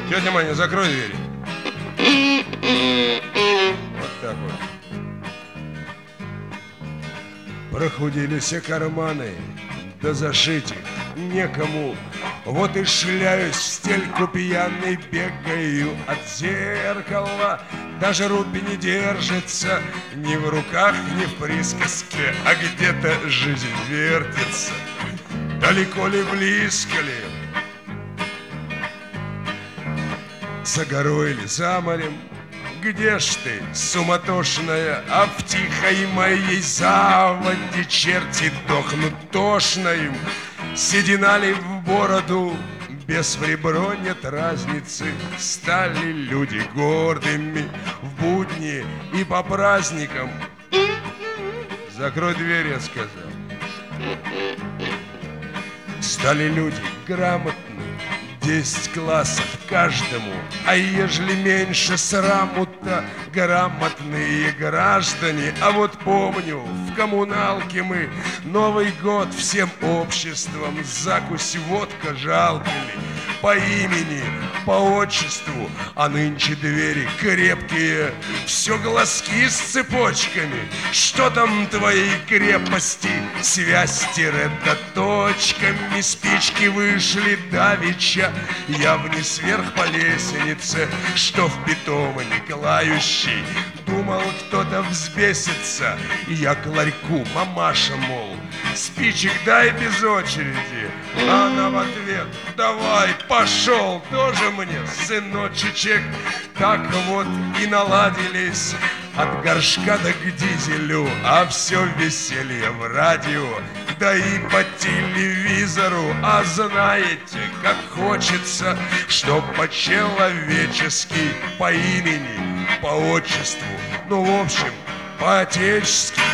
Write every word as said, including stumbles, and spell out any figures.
Тетя Маня, закрой дверь. Вот так вот. Прохудили все карманы, да зашить их некому. Вот и шляюсь в стельку пьяный, бегаю от зеркала. Даже рупий не держится ни в руках, ни в присказке, а где-то жизнь вертится. Далеко ли, близко ли, за горой или за морем? Где ж ты, суматошная, а в тихой моей заводе черти дохнут тошно им? Седина ли в бороду, без в ребро нет разницы. Стали люди гордыми в будни и по праздникам. Закрой дверь, я сказал. Стали люди грамотны, десять классов каждому. А ежели меньше сраму-то грамотные граждане. А вот помню, в коммуналке мы Новый год всем обществом закусь водка жалкали. По имени, по отчеству, а нынче двери крепкие, все глазки с цепочками. Что там твоей крепости? Связь-то точками. Спички вышли давеча, я вниз вверх по лестнице, что в питома Николающий. Думал, кто-то взбесится, я к ларьку, мамаша, мол, спичек дай без очереди. А она в ответ: давай, пошел, тоже мне, сыночечек. Так вот и наладились от горшка до к дизелю, а все веселье в радио, да и по телевизору. А знаете, как хочется, чтоб по-человечески, по имени, по отчеству, ну, в общем, по-отечески.